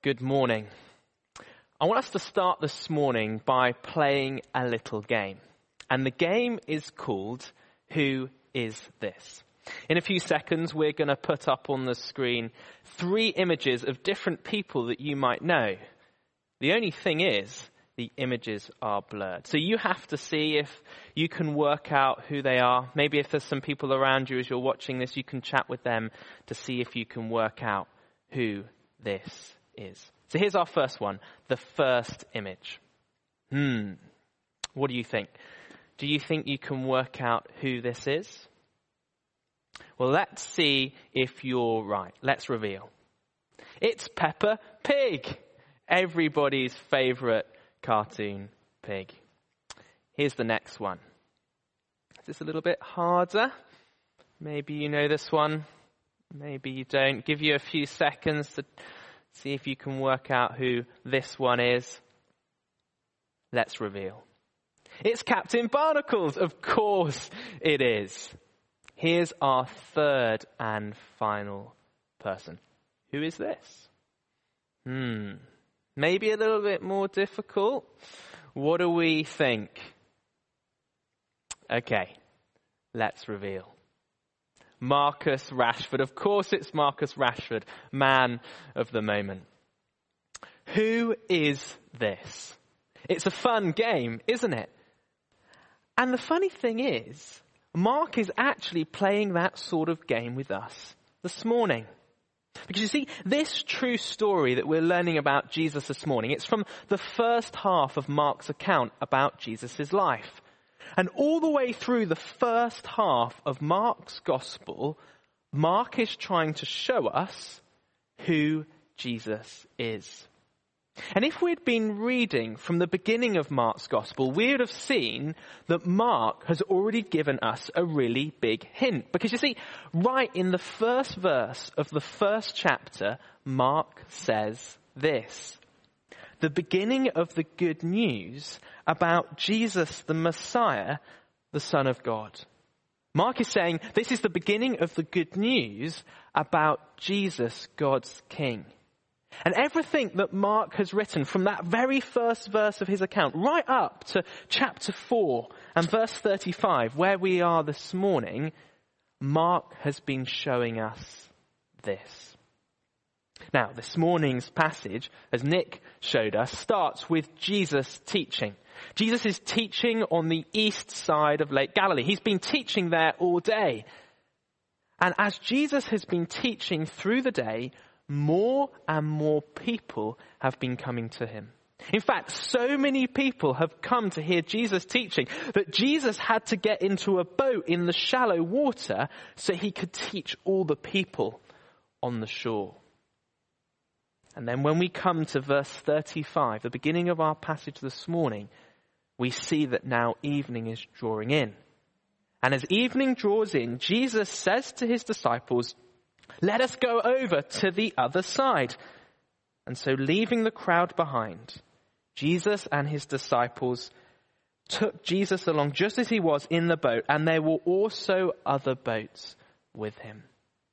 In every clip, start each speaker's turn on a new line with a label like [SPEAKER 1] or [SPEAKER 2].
[SPEAKER 1] Good morning. I want us to start this morning by playing a little game. And the game is called Who Is This? In a few seconds, we're going to put up on the screen 3 images of different people that you might know. The only thing is, the images are blurred. So you have to see if you can work out who they are. Maybe if there's some people around you as you're watching this, you can chat with them to see if you can work out who this is. So here's our first one, the first image. What do you think? Do you think you can work out who this is? Well, let's see if you're right. Let's reveal. It's Peppa Pig, everybody's favorite cartoon pig. Here's the next one. Is this a little bit harder? Maybe you know this one. Maybe you don't. Give you a few seconds to see if you can work out who this one is. Let's reveal. It's Captain Barnacles. Of course it is. Here's our third and final person. Who is this? Maybe a little bit more difficult. What do we think? Okay, let's reveal. Marcus Rashford. Of course it's Marcus Rashford, man of the moment. Who is this? It's a fun game, isn't it? And the funny thing is, Mark is actually playing that sort of game with us this morning. Because you see, this true story that we're learning about Jesus this morning, it's from the first half of Mark's account about Jesus' life. And all the way through the first half of Mark's gospel, Mark is trying to show us who Jesus is. And if we'd been reading from the beginning of Mark's gospel, we would have seen that Mark has already given us a really big hint. Because you see, right in the first verse of the first chapter, Mark says this: the beginning of the good news about Jesus the Messiah, the Son of God. Mark is saying this is the beginning of the good news about Jesus, God's King. And everything that Mark has written from that very first verse of his account, right up to chapter 4 and verse 35, where we are this morning, Mark has been showing us this. Now, this morning's passage, as Nick showed us, starts with Jesus teaching. Jesus is teaching on the east side of Lake Galilee. He's been teaching there all day. And as Jesus has been teaching through the day, more and more people have been coming to him. In fact, so many people have come to hear Jesus teaching that Jesus had to get into a boat in the shallow water so he could teach all the people on the shore. And then when we come to verse 35, the beginning of our passage this morning, we see that now evening is drawing in. And as evening draws in, Jesus says to his disciples, "Let us go over to the other side." And so leaving the crowd behind, Jesus and his disciples took Jesus along just as he was in the boat, and there were also other boats with him.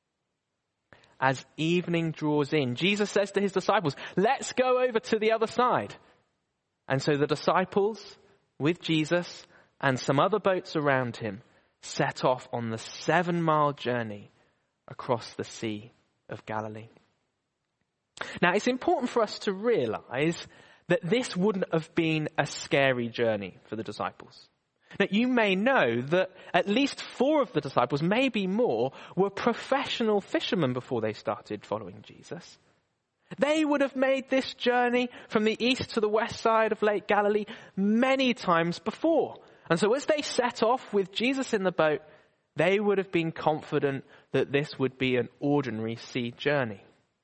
[SPEAKER 1] As evening draws in, Jesus says to his disciples, "Let's go over to the other side." And so the disciples, with Jesus and some other boats around him, set off on the 7-mile journey across the Sea of Galilee. Now, it's important for us to realize that this wouldn't have been a scary journey for the disciples. Now, you may know that at least 4 of the disciples, maybe more, were professional fishermen before they started following Jesus. They would have made this journey from the east to the west side of Lake Galilee many times before. And so as they set off with Jesus in the boat, they would have been confident that this would be an ordinary sea journey.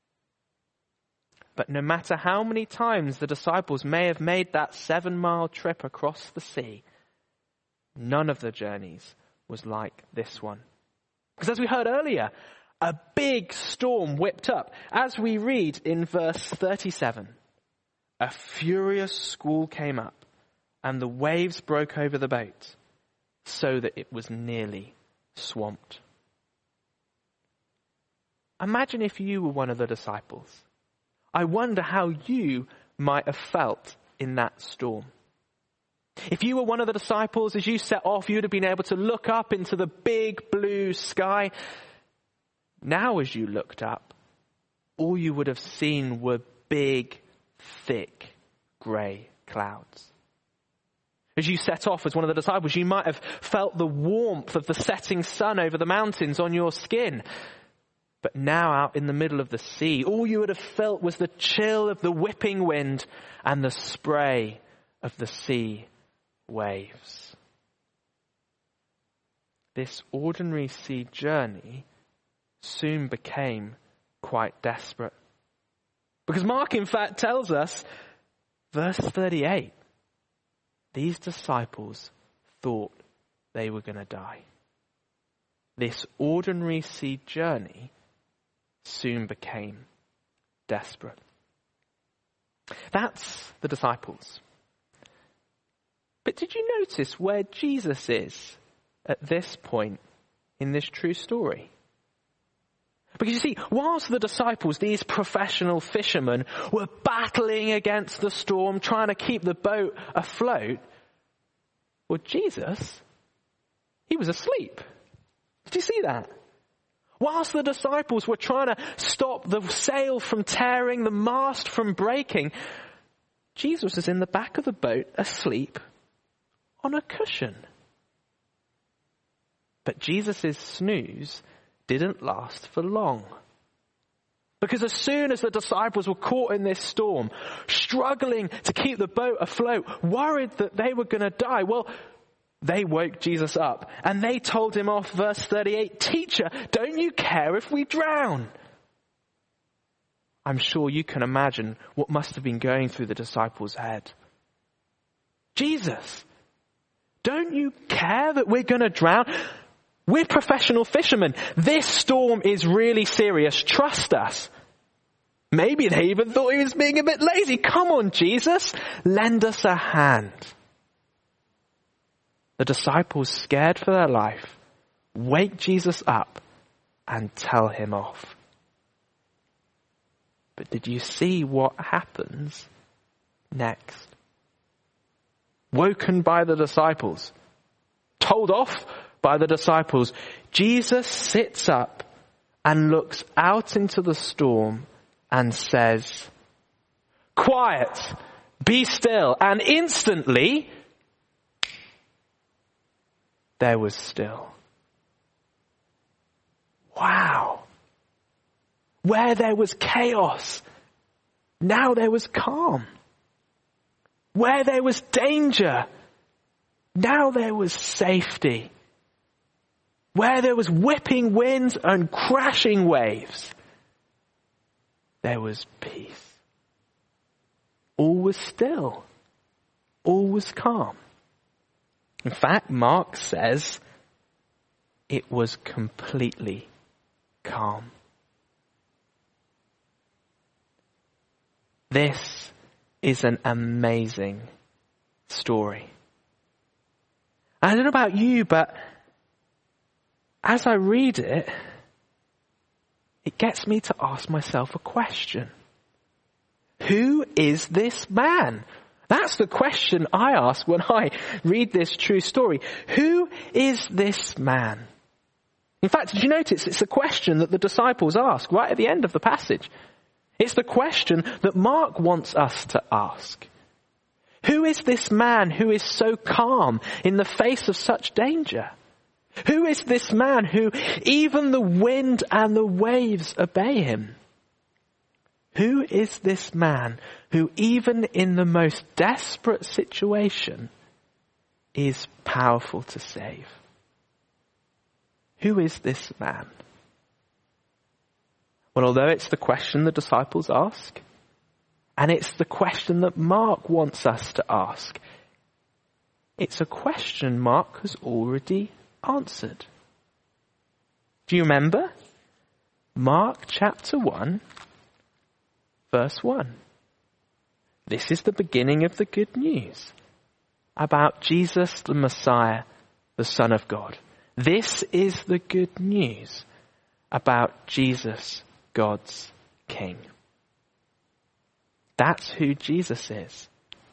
[SPEAKER 1] But no matter how many times the disciples may have made that 7-mile trip across the sea, none of the journeys was like this one. Because as we heard earlier, a big storm whipped up. As we read in verse 37, a furious squall came up and the waves broke over the boat so that it was nearly swamped. Imagine if you were one of the disciples. I wonder how you might have felt in that storm. If you were one of the disciples, as you set off, you would have been able to look up into the big blue sky. Now as you looked up, all you would have seen were big, thick, grey clouds. As you set off as one of the disciples, you might have felt the warmth of the setting sun over the mountains on your skin. But now out in the middle of the sea, all you would have felt was the chill of the whipping wind and the spray of the sea waves. This ordinary sea journey soon became quite desperate. Because Mark, in fact, tells us, verse 38, these disciples thought they were going to die. This ordinary sea journey soon became desperate. That's the disciples. But did you notice where Jesus is at this point in this true story? Because you see, whilst the disciples, these professional fishermen, were battling against the storm, trying to keep the boat afloat, well, Jesus, he was asleep. Did you see that? Whilst the disciples were trying to stop the sail from tearing, the mast from breaking, Jesus was in the back of the boat, asleep on a cushion. But Jesus' snooze didn't last for long. Because as soon as the disciples were caught in this storm, struggling to keep the boat afloat, worried that they were going to die, well, they woke Jesus up and they told him off, verse 38, "Teacher, don't you care if we drown?" I'm sure you can imagine what must have been going through the disciples' head. Jesus, don't you care that we're going to drown? We're professional fishermen. This storm is really serious. Trust us. Maybe they even thought he was being a bit lazy. Come on, Jesus, lend us a hand. The disciples, scared for their life, wake Jesus up and tell him off. But did you see what happens next? Woken by the disciples, told off by the disciples, Jesus sits up and looks out into the storm and says, "Quiet, be still." And instantly, there was still. Wow. Where there was chaos, now there was calm. Where there was danger, now there was safety. Where there was whipping winds and crashing waves, there was peace. All was still. All was calm. In fact, Mark says it was completely calm. This is an amazing story. I don't know about you, but as I read it, it gets me to ask myself a question. Who is this man? That's the question I ask when I read this true story. Who is this man? In fact, did you notice it's a question that the disciples ask right at the end of the passage? It's the question that Mark wants us to ask. Who is this man who is so calm in the face of such danger? Who is this man who even the wind and the waves obey him? Who is this man who even in the most desperate situation is powerful to save? Who is this man? Well, although it's the question the disciples ask, and it's the question that Mark wants us to ask, it's a question Mark has already answered. Do you remember? Mark chapter 1, verse 1. This is the beginning of the good news about Jesus the Messiah, the Son of God. This is the good news about Jesus, God's King. That's who Jesus is.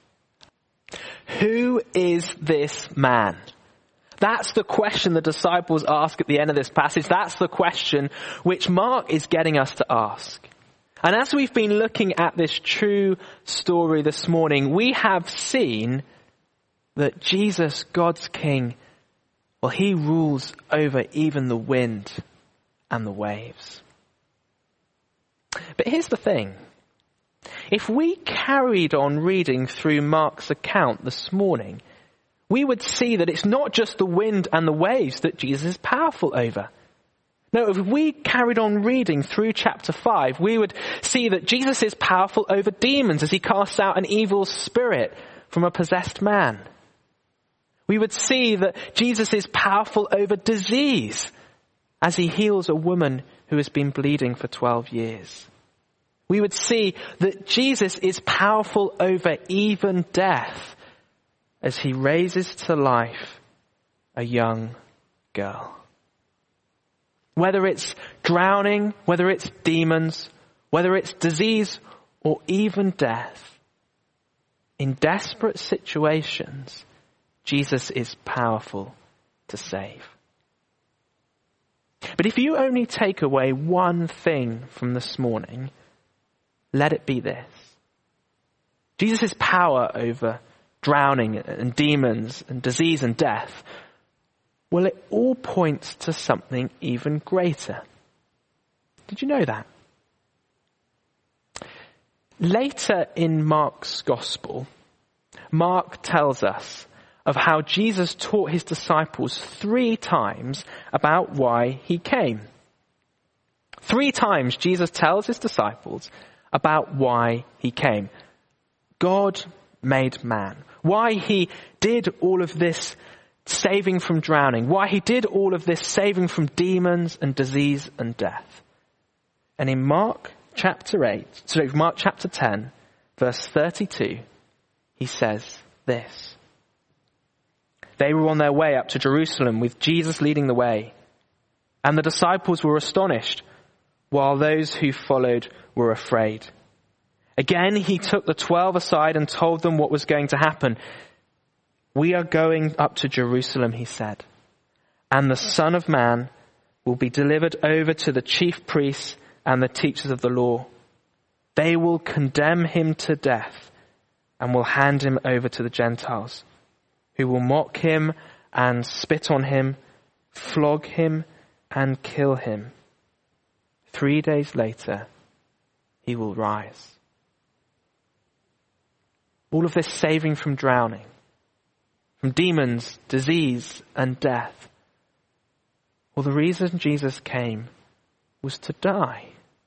[SPEAKER 1] Who is this man? That's the question the disciples ask at the end of this passage. That's the question which Mark is getting us to ask. And as we've been looking at this true story this morning, we have seen that Jesus, God's King, well, he rules over even the wind and the waves. But here's the thing. If we carried on reading through Mark's account this morning, we would see that it's not just the wind and the waves that Jesus is powerful over. No, if we carried on reading through chapter 5, we would see that Jesus is powerful over demons as he casts out an evil spirit from a possessed man. We would see that Jesus is powerful over disease as he heals a woman who has been bleeding for 12 years. We would see that Jesus is powerful over even death as he raises to life a young girl. Whether it's drowning, whether it's demons, whether it's disease or even death, in desperate situations, Jesus is powerful to save. But if you only take away one thing from this morning, let it be this. Jesus' power over drowning and demons and disease and death, well, it all points to something even greater. Did you know that? Later in Mark's gospel, Mark tells us of how Jesus taught his disciples 3 times about why he came. 3 times Jesus tells his disciples about why he came. God made man. Why he did all of this saving from drowning. Why he did all of this saving from demons and disease and death. And in Mark chapter 10, verse 32, he says this. They were on their way up to Jerusalem with Jesus leading the way. And the disciples were astonished, while those who followed were afraid. Again, he took the 12 aside and told them what was going to happen. We are going up to Jerusalem, he said, and the Son of Man will be delivered over to the chief priests and the teachers of the law. They will condemn him to death and will hand him over to the Gentiles, who will mock him and spit on him, flog him and kill him. 3 days later, he will rise. All of this saving from drowning, from demons, disease, and death. Well, the reason Jesus came was to die.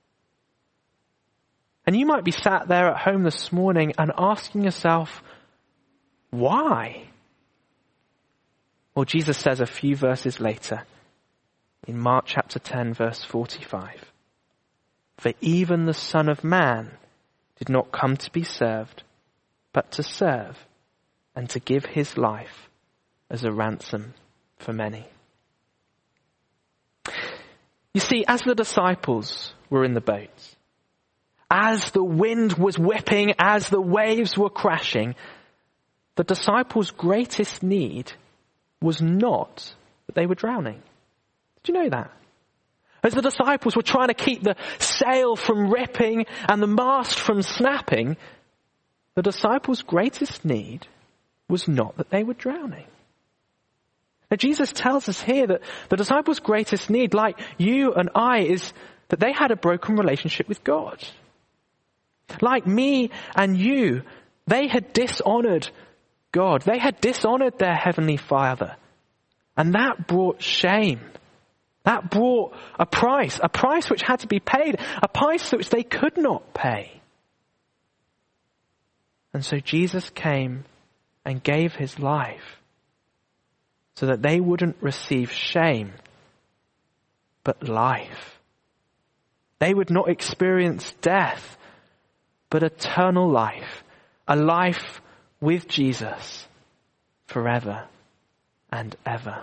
[SPEAKER 1] And you might be sat there at home this morning and asking yourself, why? Well, Jesus says a few verses later, in Mark chapter 10, verse 45, for even the Son of Man did not come to be served, but to serve and to give his life as a ransom for many. You see, as the disciples were in the boats, as the wind was whipping, as the waves were crashing, the disciples' greatest need was not that they were drowning. Did you know that? As the disciples were trying to keep the sail from ripping and the mast from snapping, the disciples' greatest need was not that they were drowning. Now, Jesus tells us here that the disciples' greatest need, like you and I, is that they had a broken relationship with God. Like me and you, they had dishonored God. They had dishonored their heavenly Father. And that brought shame. That brought a price which had to be paid, a price which they could not pay. And so Jesus came and gave his life so that they wouldn't receive shame, but life. They would not experience death, but eternal life, a life with Jesus forever and ever.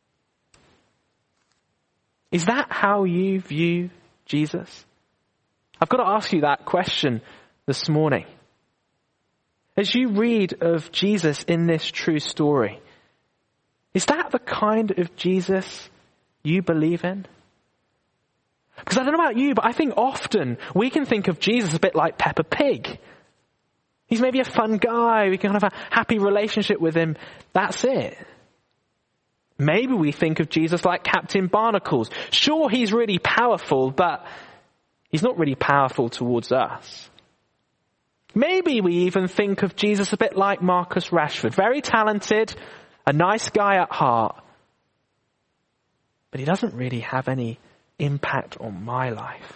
[SPEAKER 1] Is that how you view Jesus? I've got to ask you that question this morning. As you read of Jesus in this true story, is that the kind of Jesus you believe in? Because I don't know about you, but I think often we can think of Jesus a bit like Peppa Pig. He's maybe a fun guy. We can have a happy relationship with him. That's it. Maybe we think of Jesus like Captain Barnacles. Sure, he's really powerful, but he's not really powerful towards us. Maybe we even think of Jesus a bit like Marcus Rashford. Very talented, a nice guy at heart, but he doesn't really have any impact on my life.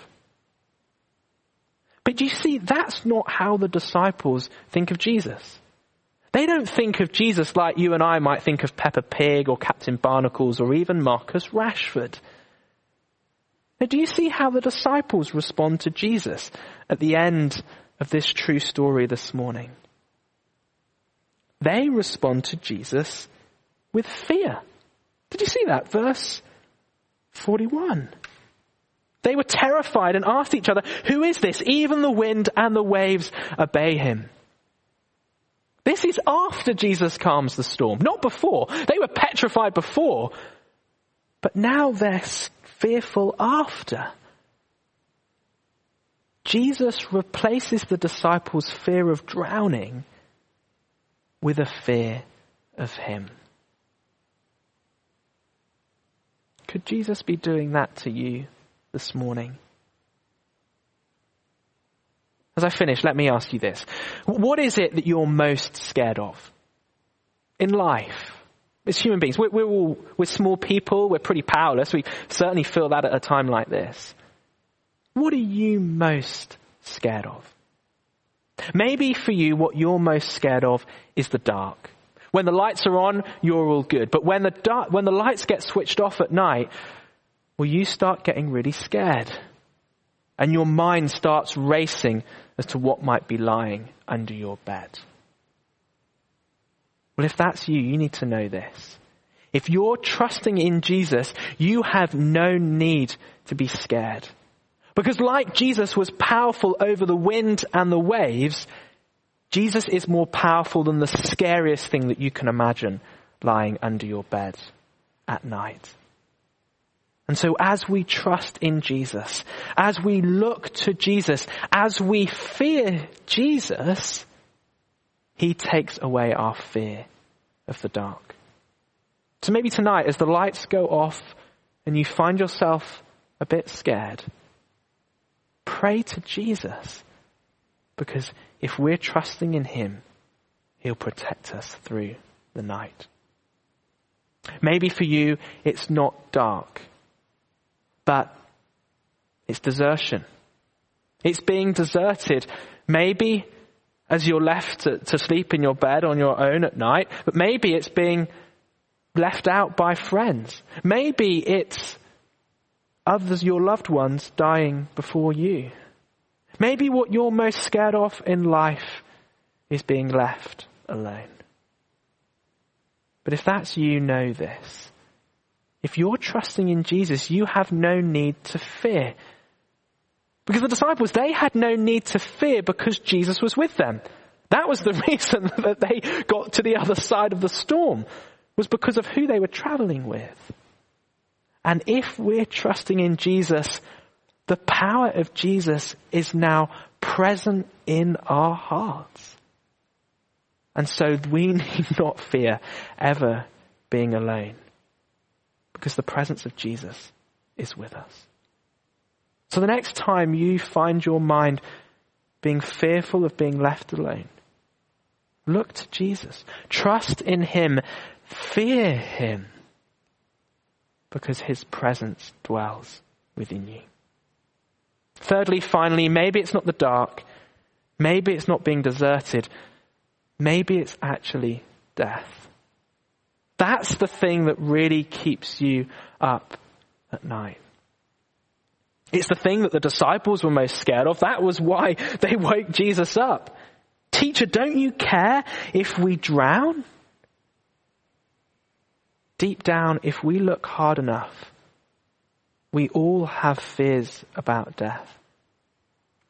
[SPEAKER 1] But you see, that's not how the disciples think of Jesus. They don't think of Jesus like you and I might think of Peppa Pig or Captain Barnacles or even Marcus Rashford. Now, do you see how the disciples respond to Jesus at the end of this true story this morning? They respond to Jesus with fear. Did you see that? Verse 41. They were terrified and asked each other, "Who is this? Even the wind and the waves obey him." This is after Jesus calms the storm, not before. They were petrified before, but now they're fearful after. Jesus replaces the disciples' fear of drowning with a fear of him. Could Jesus be doing that to you this morning? As I finish, let me ask you this. What is it that you're most scared of in life? As human beings, we're small people, we're pretty powerless. We certainly feel that at a time like this. What are you most scared of? Maybe for you, what you're most scared of is the dark. When the lights are on, you're all good. But when the lights get switched off at night, well, you start getting really scared. And your mind starts racing as to what might be lying under your bed. Well, if that's you, you need to know this. If you're trusting in Jesus, you have no need to be scared. Because like Jesus was powerful over the wind and the waves, Jesus is more powerful than the scariest thing that you can imagine lying under your bed at night. And so as we trust in Jesus, as we look to Jesus, as we fear Jesus, he takes away our fear of the dark. So maybe tonight, as the lights go off and you find yourself a bit scared, pray to Jesus, because if we're trusting in him, he'll protect us through the night. Maybe for you, it's not dark, but it's desertion. It's being deserted. Maybe as you're left to sleep in your bed on your own at night, but maybe it's being left out by friends. Maybe it's others, your loved ones, dying before you. Maybe what you're most scared of in life is being left alone. But if that's you, know this. If you're trusting in Jesus, you have no need to fear. Because the disciples, they had no need to fear because Jesus was with them. That was the reason that they got to the other side of the storm, was because of who they were traveling with. And if we're trusting in Jesus, the power of Jesus is now present in our hearts. And so we need not fear ever being alone, because the presence of Jesus is with us. So the next time you find your mind being fearful of being left alone, look to Jesus. Trust in him. Fear him, because his presence dwells within you. Thirdly, finally, maybe it's not the dark. Maybe it's not being deserted. Maybe it's actually death. That's the thing that really keeps you up at night. It's the thing that the disciples were most scared of. That was why they woke Jesus up. Teacher, don't you care if we drown? Deep down, if we look hard enough, we all have fears about death.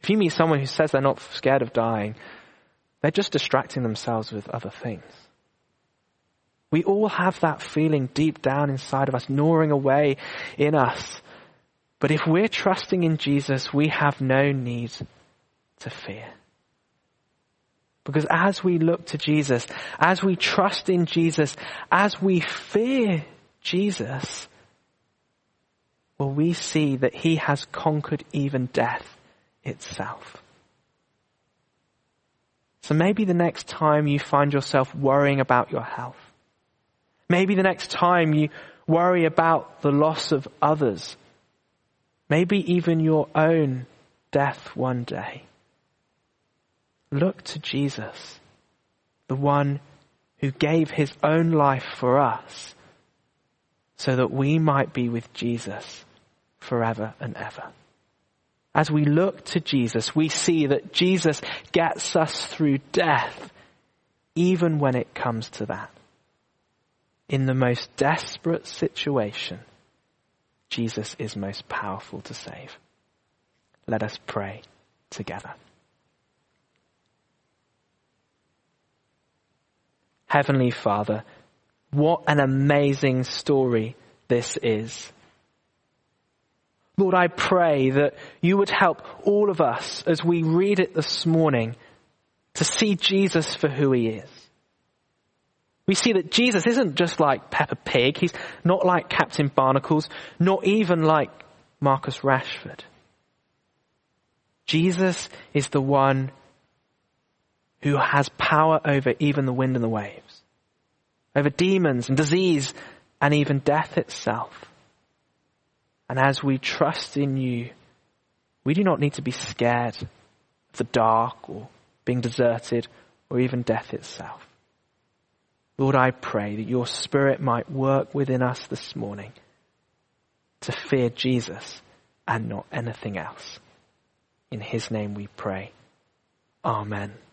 [SPEAKER 1] If you meet someone who says they're not scared of dying, they're just distracting themselves with other things. We all have that feeling deep down inside of us, gnawing away in us. But if we're trusting in Jesus, we have no need to fear. Because as we look to Jesus, as we trust in Jesus, as we fear Jesus, well, we see that he has conquered even death itself. So maybe the next time you find yourself worrying about your health, maybe the next time you worry about the loss of others, maybe even your own death one day, look to Jesus, the one who gave his own life for us so that we might be with Jesus forever and ever. As we look to Jesus, we see that Jesus gets us through death, even when it comes to that. In the most desperate situation, Jesus is most powerful to save. Let us pray together. Heavenly Father, what an amazing story this is. Lord, I pray that you would help all of us as we read it this morning to see Jesus for who he is. We see that Jesus isn't just like Peppa Pig. He's not like Captain Barnacles, not even like Marcus Rashford. Jesus is the one who has power over even the wind and the waves, over demons and disease and even death itself. And as we trust in you, we do not need to be scared of the dark or being deserted or even death itself. Lord, I pray that your Spirit might work within us this morning to fear Jesus and not anything else. In his name we pray. Amen.